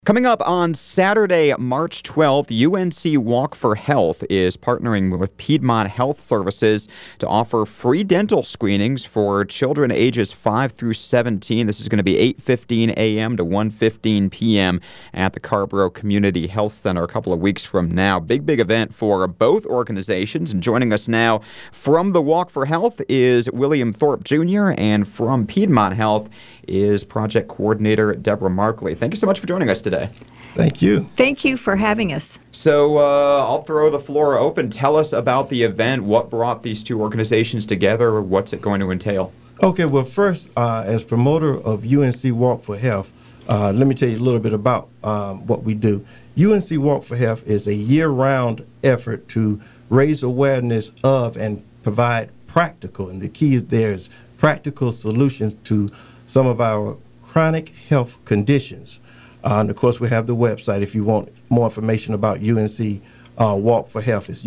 Coming up on Saturday, March 12th, UNC Walk for Health is partnering with Piedmont Health Services to offer free dental screenings for children ages 5 through 17. This is going to be 8:15 a.m. to 1:15 p.m. at the Carrboro Community Health Center a couple of weeks from now. Big event for both organizations. And joining us now from the Walk for Health is William Thorpe Jr., and from Piedmont Health is Project Coordinator Deborah Markley. Thank you so much for joining us today. Thank you. Thank you for having us. So I'll throw the floor open. Tell us about the event. What brought these two organizations together? What's it going to entail? Okay, well, first, as promoter of UNC Walk for Health, let me tell you a little bit about what we do. UNC Walk for Health is a year-round effort to raise awareness of and provide practical, and the key there is practical solutions to some of our chronic health conditions. And of course, we have the website if you want more information about UNC Walk for Health. It's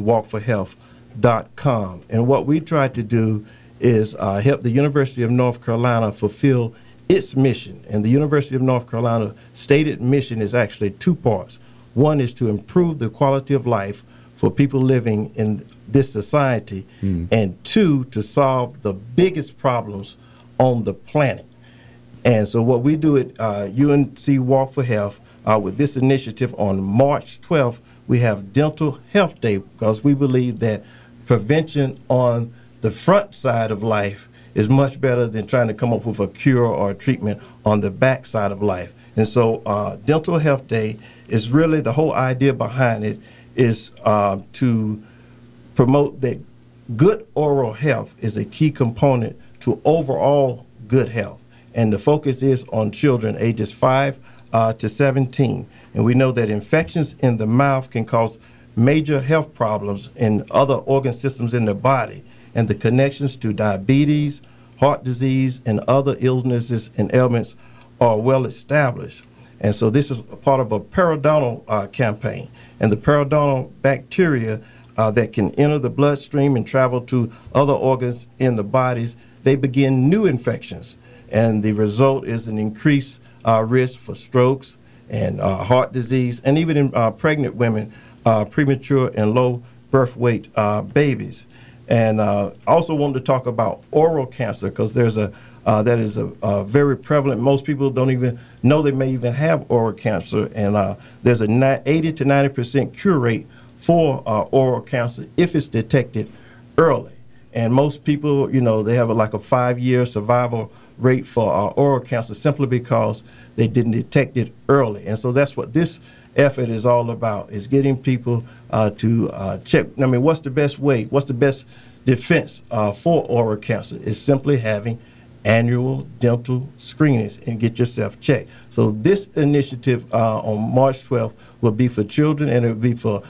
uncwalkforhealth.com. And what we try to do is help the University of North Carolina fulfill its mission. And the University of North Carolina stated mission is actually two parts. One is to improve the quality of life for people living in this society, and two, to solve the biggest problems on the planet. And so what we do at UNC Walk for Health with this initiative on March 12th, we have Dental Health Day, because we believe that prevention on the front side of life is much better than trying to come up with a cure or a treatment on the back side of life. And so Dental Health Day is really, the whole idea behind it is to promote that good oral health is a key component to overall good health. And the focus is on children ages 5 to 17. And we know that infections in the mouth can cause major health problems in other organ systems in the body. And the connections to diabetes, heart disease, and other illnesses and ailments are well established. And so this is a part of a periodontal campaign. And the periodontal bacteria that can enter the bloodstream and travel to other organs in the bodies, they begin new infections. And the result is an increased risk for strokes and heart disease, and even in pregnant women, premature and low birth weight babies. And also wanted to talk about oral cancer, because there's that is a very prevalent. Most people don't even know they may even have oral cancer, and there's a 80 to 90% cure rate for oral cancer if it's detected early. And most people, they have like a 5-year survival rate for oral cancer simply because they didn't detect it early. And so that's what this effort is all about, is getting people to check. I mean, what's the best way? What's the best defense for oral cancer? Is simply having annual dental screenings and get yourself checked. So this initiative on March 12th will be for children, and it will be for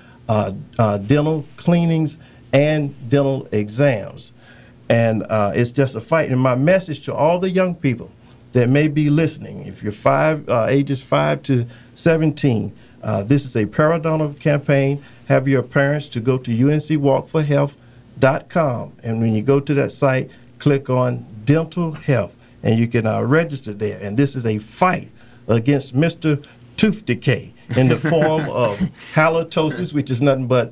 dental cleanings and dental exams. And it's just a fight. And my message to all the young people that may be listening, if you're ages 5 to 17, this is a periodontal campaign. Have your parents to go to uncwalkforhealth.com. And when you go to that site, click on Dental Health, and you can register there. And this is a fight against Mr. Tooth Decay in the form of halitosis, which is nothing but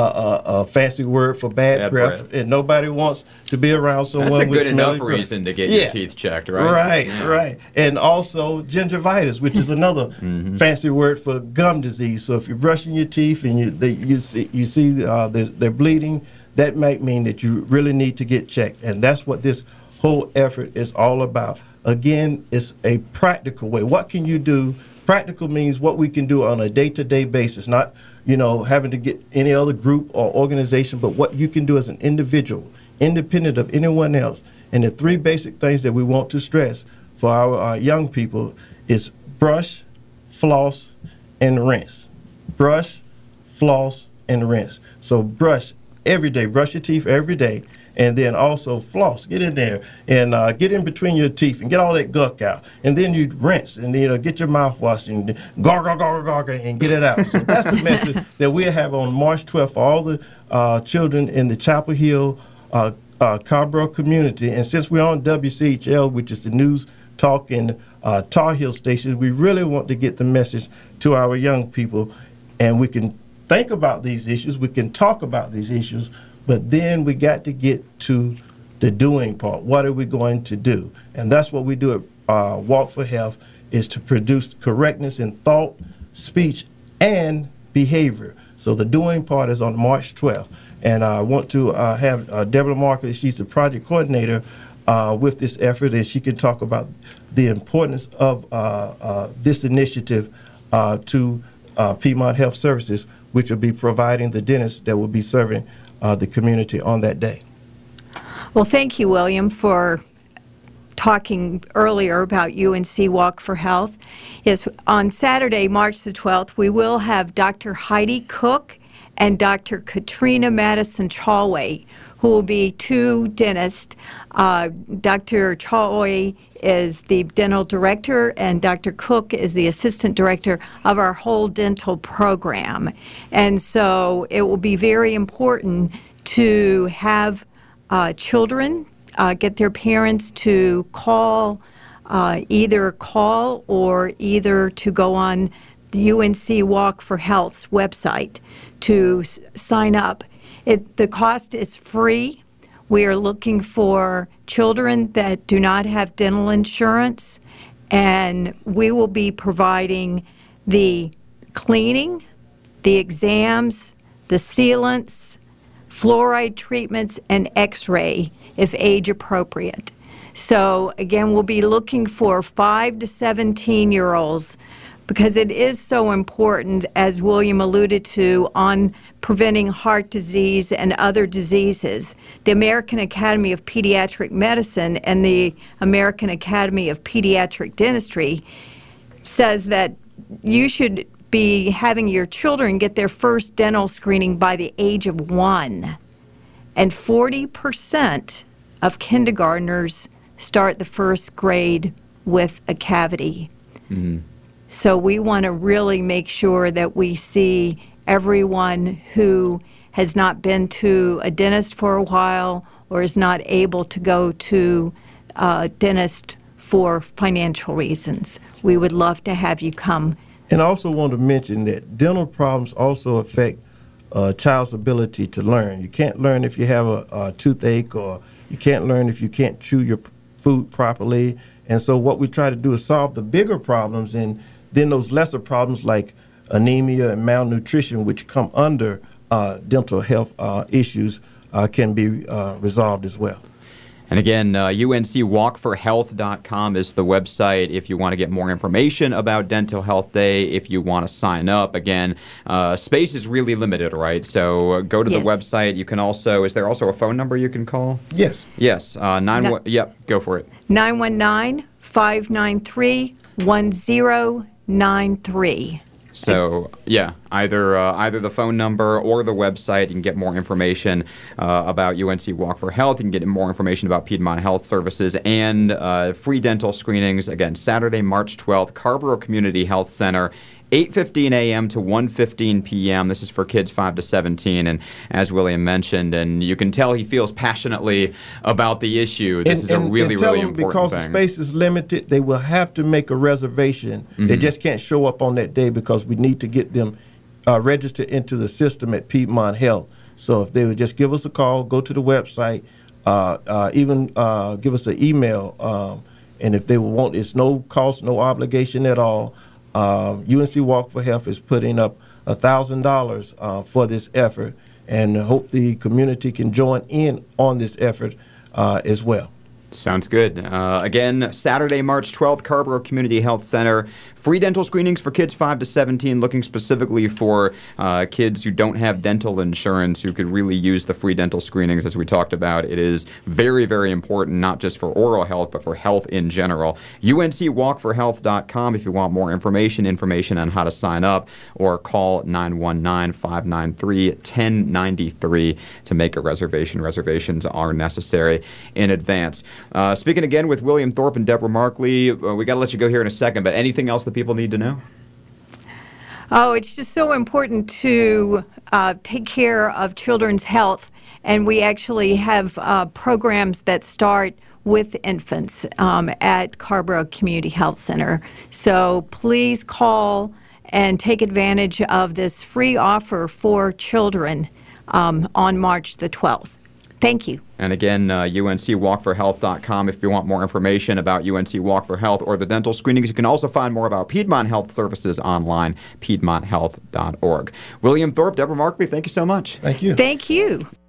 a fancy word for bad breath, and nobody wants to be around someone with smelly breath. That's a good enough breath. reason to get your teeth checked, right? Right. And also gingivitis, which is another fancy word for gum disease. So if you're brushing your teeth and you see they're bleeding, that might mean that you really need to get checked. And that's what this whole effort is all about. Again, it's a practical way. What can you do? Practical means what we can do on a day-to-day basis, not having to get any other group or organization, but what you can do as an individual, independent of anyone else. And the 3 basic things that we want to stress for our young people is brush, floss, and rinse. Brush, floss, and rinse. So brush every day. Brush your teeth every day. And then also floss, get in there and get in between your teeth and get all that gunk out. And then you rinse and get your mouthwash and gargle, and get it out. So that's the message that we'll have on March 12th for all the children in the Chapel Hill, Carrboro community. And since we're on WCHL, which is the news talking Tar Heel stations. We really want to get the message to our young people, and we can think about these issues, we can talk about these issues, but then we got to get to the doing part. What are we going to do? And that's what we do at Walk for Health, is to produce correctness in thought, speech, and behavior. So the doing part is on March 12th. And I want to have Deborah Markley, she's the project coordinator with this effort, and she can talk about the importance of this initiative to Piedmont Health Services, which will be providing the dentists that will be serving the community on that day. Well, thank you, William, for talking earlier about UNC Walk for Health. Yes, on Saturday, March the 12th, we will have Dr. Heidi Cook and Dr. Katrina Madison Chalway, who will be two dentists. Dr. Chalway is the dental director, and Dr. Cook is the assistant director of our whole dental program. And so it will be very important to have children get their parents to either call or either to go on the UNC Walk for Health's website to sign up. The cost is free. We are looking for children that do not have dental insurance, and we will be providing the cleaning, the exams, the sealants, fluoride treatments, and x-ray if age appropriate. So again, we'll be looking for 5 to 17-year-olds, because it is so important, as William alluded to, on preventing heart disease and other diseases. The American Academy of Pediatric Medicine and the American Academy of Pediatric Dentistry says that you should be having your children get their first dental screening by the age of 1. And 40% of kindergartners start the first grade with a cavity. Mm-hmm. So we want to really make sure that we see everyone who has not been to a dentist for a while or is not able to go to a dentist for financial reasons. We would love to have you come. And I also want to mention that dental problems also affect a child's ability to learn. You can't learn if you have a toothache, or you can't learn if you can't chew your food properly. And so what we try to do is solve the bigger problems, and then those lesser problems like anemia and malnutrition, which come under dental health issues, can be resolved as well. And again, uncwalkforhealth.com is the website if you want to get more information about Dental Health Day, if you want to sign up. Again, space is really limited, right? So go to the website. You can also, is there also a phone number you can call? Yes. Yes. Yep, go for it. 919-593-1093. So, yeah, either the phone number or the website. You can get more information about UNC Walk for Health. You can get more information about Piedmont Health Services and free dental screenings. Again, Saturday, March 12th, Carrboro Community Health Center, 8:15 a.m. to 1:15 p.m. This is for kids 5 to 17, and as William mentioned, and you can tell he feels passionately about the issue. This is a really important because thing. The space is limited, they will have to make a reservation. Mm-hmm. They just can't show up on that day because we need to get them registered into the system at Piedmont Health. So if they would just give us a call, go to the website, even give us an email, and if they want, it's no cost, no obligation at all. UNC Walk for Health is putting up $1,000 for this effort, and hope the community can join in on this effort as well. Sounds good. Again, Saturday, March 12th, Carrboro Community Health Center. Free dental screenings for kids 5 to 17, looking specifically for kids who don't have dental insurance, who could really use the free dental screenings, as we talked about. It is very, very important, not just for oral health, but for health in general. uncwalkforhealth.com if you want more information on how to sign up, or call 919-593-1093 to make a reservation. Reservations are necessary in advance. Speaking again with William Thorpe and Deborah Markley, we got to let you go here in a second, but anything else that people need to know? Oh, it's just so important to take care of children's health, and we actually have programs that start with infants at Carrboro Community Health Center. So please call and take advantage of this free offer for children on March the 12th. Thank you. And again, uncwalkforhealth.com if you want more information about UNC Walk for Health or the dental screenings. You can also find more about Piedmont Health Services online, piedmonthealth.org. William Thorpe, Deborah Markley, thank you so much. Thank you. Thank you.